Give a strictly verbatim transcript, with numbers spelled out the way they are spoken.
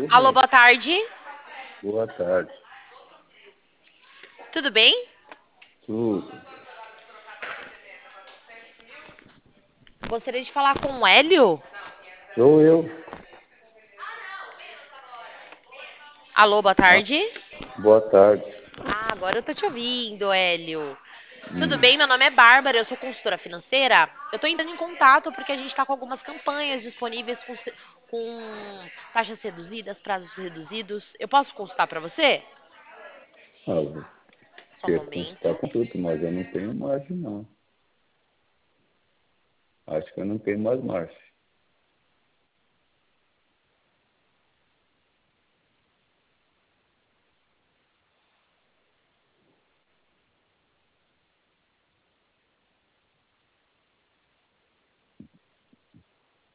Tudo Alô, bem. boa tarde. Boa tarde. Tudo bem? Tudo. Gostaria de falar com o Hélio. Sou eu. Alô, boa Ah, tarde. boa tarde. Ah, agora eu tô te ouvindo, Hélio. Tudo Hum. bem? Meu nome é Bárbara, eu sou consultora financeira. Eu tô entrando em contato porque a gente tá com algumas campanhas disponíveis com, se- com taxas reduzidas, prazos reduzidos. Eu posso consultar pra você? Ah, eu Só um quero consultar momento. com tudo, mas eu não tenho margem, não. Acho que eu não tenho mais margem.